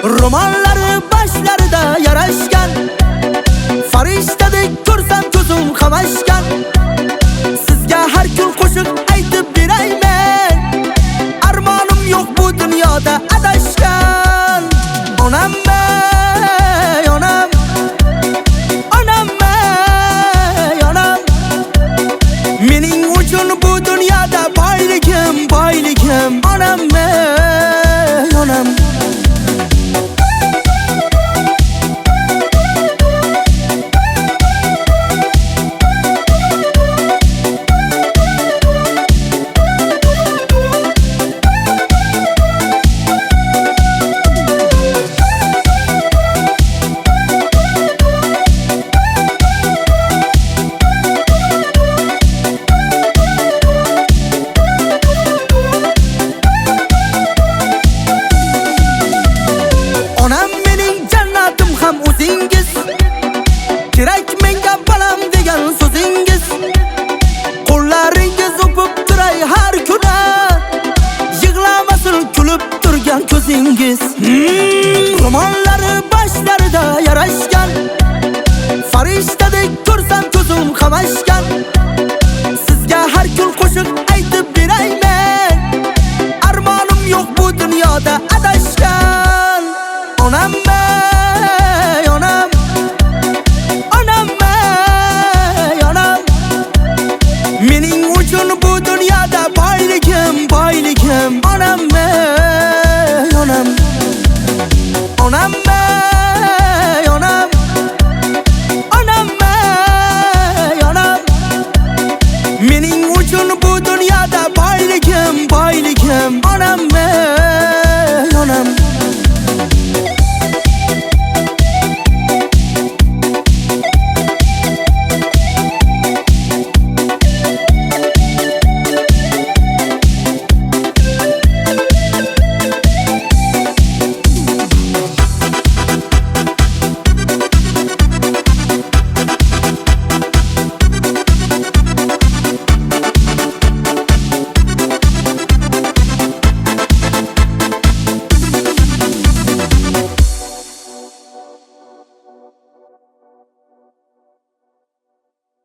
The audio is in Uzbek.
Romanlari boshlarida yarashgan, farishtadek ko'rsam ko'zim qamashgan. Sizga har kun qo'shiq aytib berayman, armonim yo'q bu dunyoda adashgan. Onam ey onam, onam ey onam, mening uchun bu dunyoda boyligim, boyligim. Onam ey onam. O'zingiz kerak menga balam degan so'zingiz, qo'llaringiz o'pib turay har kuni, yig'lamasin kulib turgan ko'zingiz. Romanlari boshlarida yarashgan, farishtadek ko'rsam ko'zim qamashgan. Sizga har kun qo'shiq aytib berayman, armonim yo'q bu dunyoda